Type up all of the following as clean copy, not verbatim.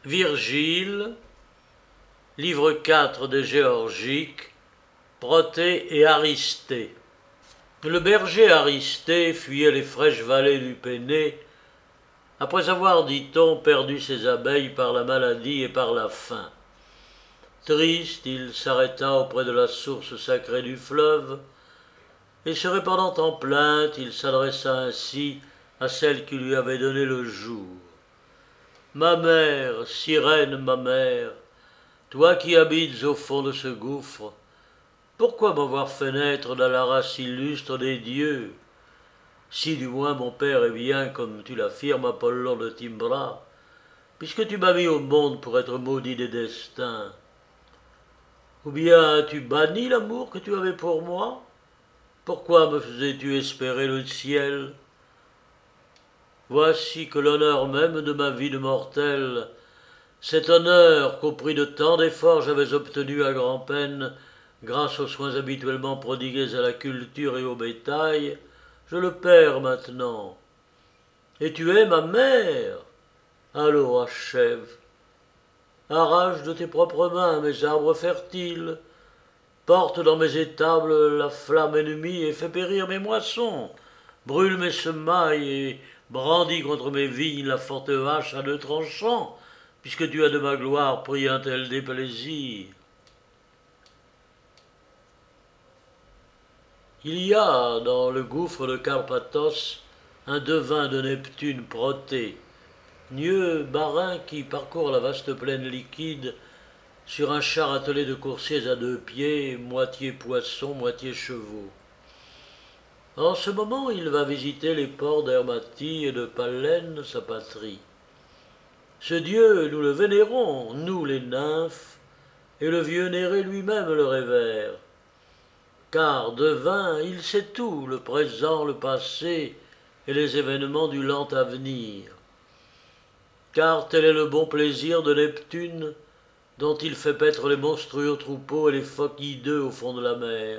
Virgile, livre 4 de Géorgique, Protée et Aristée. Le berger Aristée fuyait les fraîches vallées du Péné, après avoir, dit-on, perdu ses abeilles par la maladie et par la faim. Triste, il s'arrêta auprès de la source sacrée du fleuve, et se répandant en plaintes, il s'adressa ainsi à celle qui lui avait donné le jour. « Ma mère, sirène ma mère, toi qui habites au fond de ce gouffre, pourquoi m'avoir fait naître dans la race illustre des dieux, si du moins mon père est bien, comme tu l'affirmes, Apollon de Timbra, puisque tu m'as mis au monde pour être maudit des destins? Ou bien as-tu banni l'amour que tu avais pour moi? Pourquoi me faisais-tu espérer le ciel? Voici que l'honneur même de ma vie de mortel, cet honneur qu'au prix de tant d'efforts j'avais obtenu à grand-peine, grâce aux soins habituellement prodigués à la culture et au bétail, je le perds maintenant. Et tu es ma mère. Allons, achève. Arrache de tes propres mains mes arbres fertiles, porte dans mes étables la flamme ennemie et fais périr mes moissons, brûle mes semailles et brandis contre mes vignes la forte hache à 2 tranchants, puisque tu as de ma gloire pris un tel déplaisir. Il y a dans le gouffre de Carpathos un devin de Neptune Protée, nieux marin qui parcourt la vaste plaine liquide sur un char attelé de coursiers à 2 pieds, moitié poisson, moitié chevaux. En ce moment, il va visiter les ports d'Hermatie et de Pallène, sa patrie. Ce dieu, nous le vénérons, nous les nymphes, et le vieux Néré lui-même le révère. Car devin, il sait tout, le présent, le passé, et les événements du lent avenir. Car tel est le bon plaisir de Neptune, dont il fait paître les monstrueux troupeaux et les phoques hideux au fond de la mer.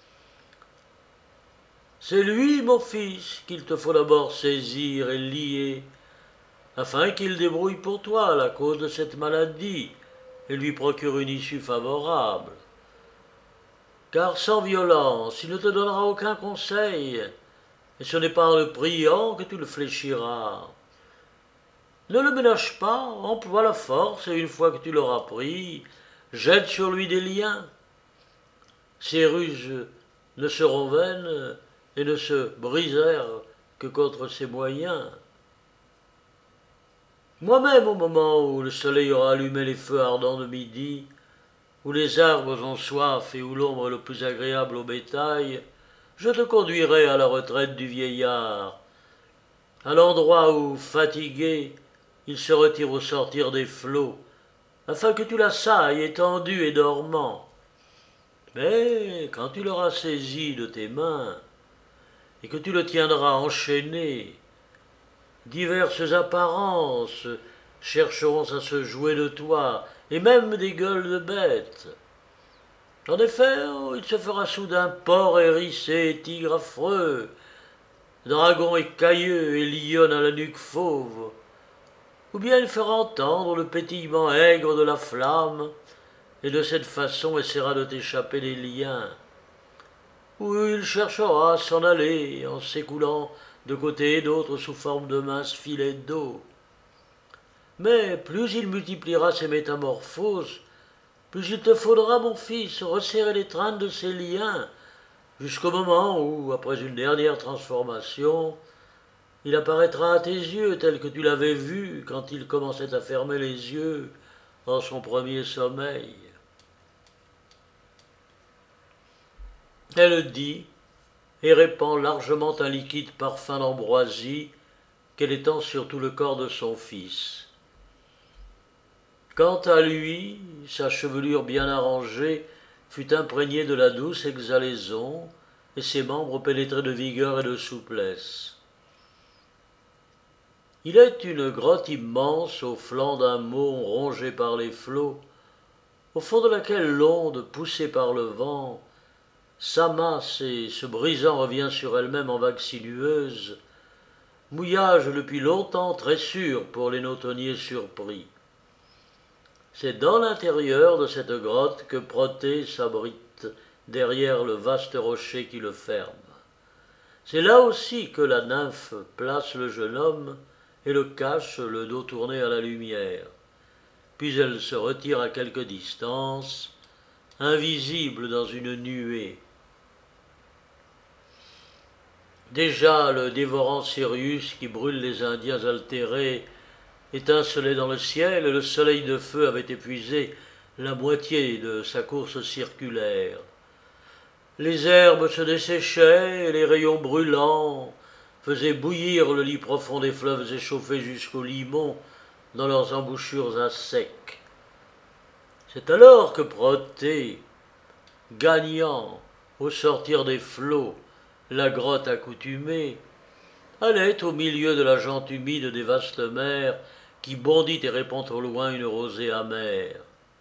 C'est lui, mon fils, qu'il te faut d'abord saisir et lier, afin qu'il débrouille pour toi la cause de cette maladie et lui procure une issue favorable. Car sans violence, il ne te donnera aucun conseil, et ce n'est pas en le priant que tu le fléchiras. Ne le ménage pas, emploie la force, et une fois que tu l'auras pris, jette sur lui des liens. Ses ruses ne seront vaines et ne se brisèrent que contre ses moyens. Moi-même, au moment où le soleil aura allumé les feux ardents de midi, où les arbres ont soif et où l'ombre est le plus agréable au bétail, je te conduirai à la retraite du vieillard, à l'endroit où, fatigué, il se retire au sortir des flots, afin que tu l'assailles étendu et dormant. Mais quand tu l'auras saisi de tes mains, et que tu le tiendras enchaîné, diverses apparences chercheront à se jouer de toi, et même des gueules de bêtes. En effet, il se fera soudain porc hérissé et tigre affreux, dragon écailleux et lionne à la nuque fauve, ou bien il fera entendre le pétillement aigre de la flamme, et de cette façon essaiera de t'échapper des liens, ou il cherchera à s'en aller en s'écoulant de côté et d'autre sous forme de minces filets d'eau. Mais plus il multipliera ses métamorphoses, plus il te faudra, mon fils, resserrer l'étreinte de ses liens, jusqu'au moment où, après une dernière transformation, il apparaîtra à tes yeux tel que tu l'avais vu quand il commençait à fermer les yeux en son premier sommeil. Elle dit, et répand largement un liquide parfum d'ambroisie qu'elle étend sur tout le corps de son fils. Quant à lui, sa chevelure bien arrangée fut imprégnée de la douce exhalaison, et ses membres pénétrés de vigueur et de souplesse. Il est une grotte immense au flanc d'un mont rongé par les flots, au fond de laquelle l'onde, poussée par le vent, s'amasse et, se brisant, revient sur elle-même en vagues sinueuses, mouillage depuis longtemps très sûr pour les nautonniers surpris. C'est dans l'intérieur de cette grotte que Protée s'abrite derrière le vaste rocher qui le ferme. C'est là aussi que la nymphe place le jeune homme et le cache, le dos tourné à la lumière. Puis elle se retire à quelque distance, invisible dans une nuée. Déjà le dévorant Sirius qui brûle les Indiens altérés étincelait dans le ciel et le soleil de feu avait épuisé la moitié de sa course circulaire. Les herbes se desséchaient et les rayons brûlants faisaient bouillir le lit profond des fleuves échauffés jusqu'au limon dans leurs embouchures à sec. C'est alors que Protée, gagnant au sortir des flots la grotte accoutumée, allait au milieu de la jante humide des vastes mers qui bondit et répand au loin une rosée amère.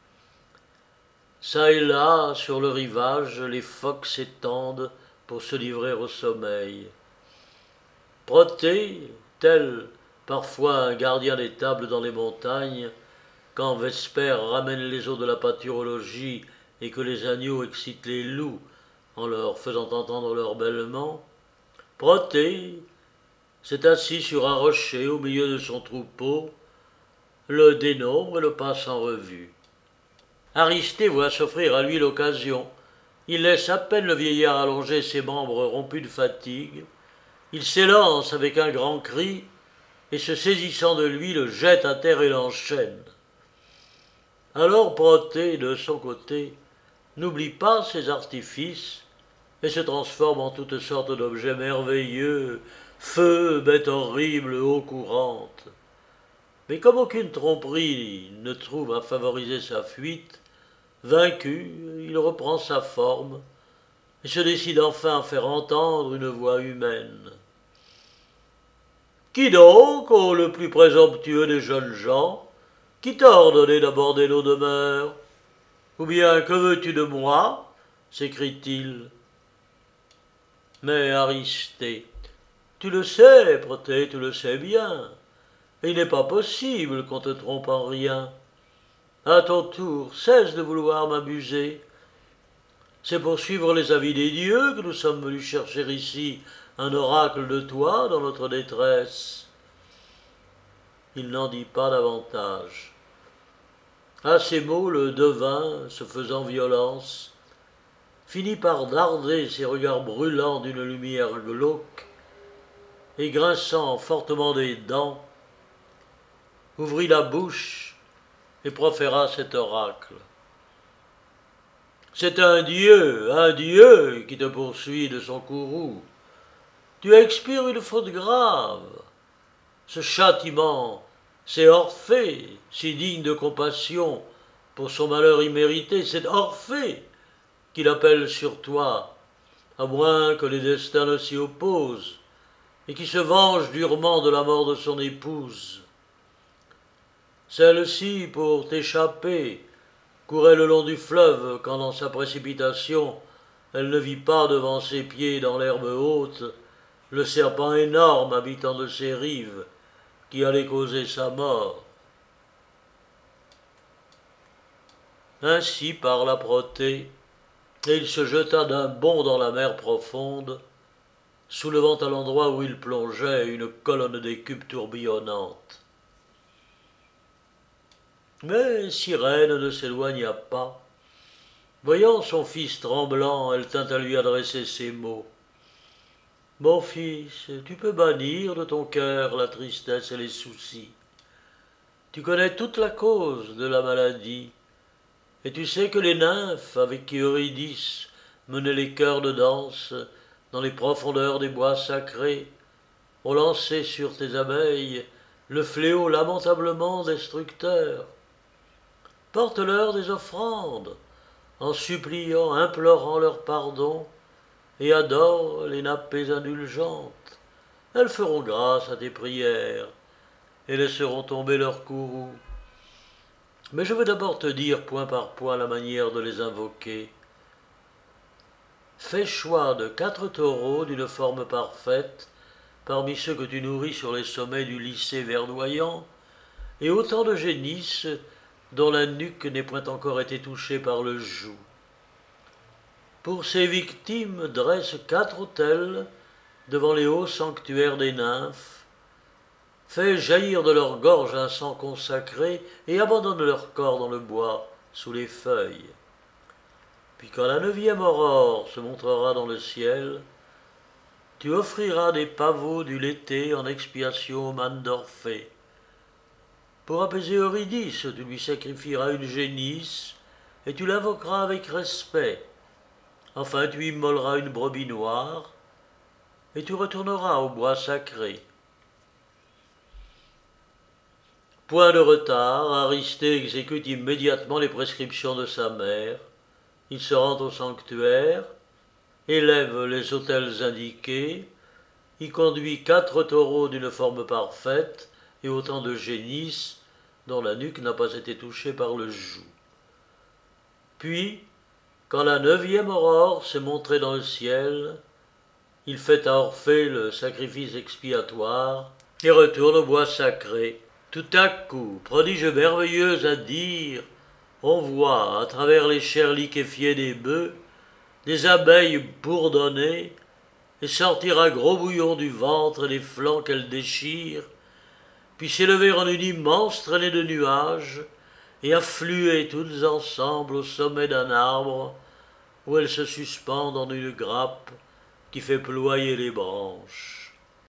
Çà et là, sur le rivage, les phoques s'étendent pour se livrer au sommeil. Protée, tel parfois un gardien des tables dans les montagnes, quand Vespère ramène les eaux de la pâturologie et que les agneaux excitent les loups en leur faisant entendre leur bêlement, Protée s'est assis sur un rocher au milieu de son troupeau, le dénombre et le passe en revue. Aristée voit s'offrir à lui l'occasion. Il laisse à peine le vieillard allonger ses membres rompus de fatigue. Il s'élance avec un grand cri et, se saisissant de lui, le jette à terre et l'enchaîne. Alors Protée, de son côté, n'oublie pas ses artifices et se transforme en toutes sortes d'objets merveilleux, feu, bête horrible, eau courante. Mais comme aucune tromperie ne trouve à favoriser sa fuite, vaincu, il reprend sa forme et se décide enfin à faire entendre une voix humaine. « Qui donc, ô le plus présomptueux des jeunes gens, qui t'a ordonné d'aborder nos demeures? Ou bien que veux-tu de moi ?» s'écrie-t-il. Mais Aristée, tu le sais, Protée, tu le sais bien, et il n'est pas possible qu'on te trompe en rien. À ton tour, cesse de vouloir m'abuser. C'est pour suivre les avis des dieux que nous sommes venus chercher ici un oracle de toi dans notre détresse. Il n'en dit pas davantage. À ces mots, le devin, se faisant violence, finit par darder ses regards brûlants d'une lumière glauque, et grinçant fortement des dents, ouvrit la bouche et proféra cet oracle. C'est un dieu qui te poursuit de son courroux. Tu expires une faute grave. Ce châtiment, c'est Orphée, si digne de compassion pour son malheur immérité, c'est Orphée qui l'appelle sur toi, à moins que les destins ne s'y opposent, et qui se venge durement de la mort de son épouse. Celle-ci, pour t'échapper, courait le long du fleuve quand dans sa précipitation elle ne vit pas devant ses pieds dans l'herbe haute le serpent énorme habitant de ses rives qui allait causer sa mort. Ainsi parla Protée, et il se jeta d'un bond dans la mer profonde, soulevant à l'endroit où il plongeait une colonne d'écume tourbillonnante. Mais Cyrène ne s'éloigna pas. Voyant son fils tremblant, elle tint à lui adresser ces mots. « Mon fils, tu peux bannir de ton cœur la tristesse et les soucis. Tu connais toute la cause de la maladie, et tu sais que les nymphes avec qui Eurydice menait les chœurs de danse dans les profondeurs des bois sacrés ont lancé sur tes abeilles le fléau lamentablement destructeur. Porte-leur des offrandes, en suppliant, implorant leur pardon, et adore les nappées indulgentes. Elles feront grâce à tes prières, et laisseront tomber leurs courroux. Mais je veux d'abord te dire point par point la manière de les invoquer. Fais choix de 4 taureaux d'une forme parfaite, parmi ceux que tu nourris sur les sommets du lycée verdoyant, et autant de génisses dont la nuque n'ait point encore été touchée par le joug. Pour ces victimes dressent 4 autels devant les hauts sanctuaires des nymphes, fait jaillir de leur gorge un sang consacré et abandonne leur corps dans le bois sous les feuilles. Puis quand la 9e aurore se montrera dans le ciel, tu offriras des pavots du Léthé en expiation au mâne d'Orphée. Pour apaiser Eurydice, tu lui sacrifieras une génisse et tu l'invoqueras avec respect. Enfin, tu immoleras une brebis noire et tu retourneras au bois sacré. Point de retard, Aristée exécute immédiatement les prescriptions de sa mère. Il se rend au sanctuaire, élève les autels indiqués, y conduit 4 taureaux d'une forme parfaite et autant de génisses dont la nuque n'a pas été touchée par le joug. Puis, quand la 9e aurore s'est montrée dans le ciel, il fait à Orphée le sacrifice expiatoire et retourne au bois sacré. Tout à coup, prodige merveilleux à dire, on voit, à travers les chairs liquéfiées des bœufs, des abeilles bourdonner et sortir à gros bouillons du ventre et des flancs qu'elles déchirent, puis s'élever en une immense traînée de nuages et affluer toutes ensemble au sommet d'un arbre où elles se suspendent en une grappe qui fait ployer les branches.